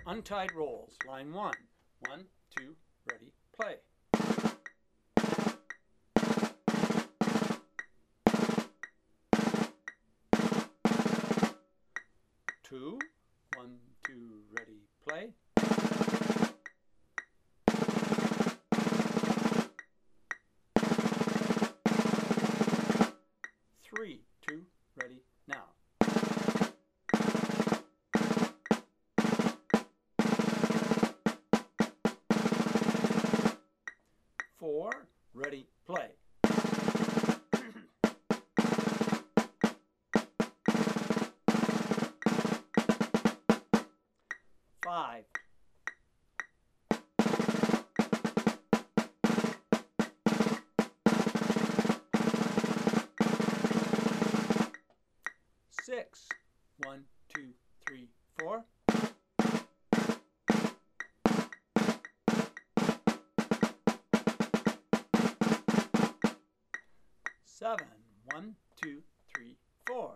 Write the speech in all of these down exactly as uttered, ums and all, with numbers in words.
Untied rolls, line one. One, two, ready, play. Two, one, two, ready, play. Three, two, ready, now. Four, ready, play. Five. Six. One, two, three, four. Seven. One, two, three, four.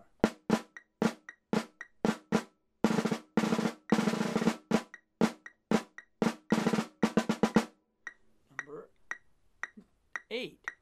Number eight.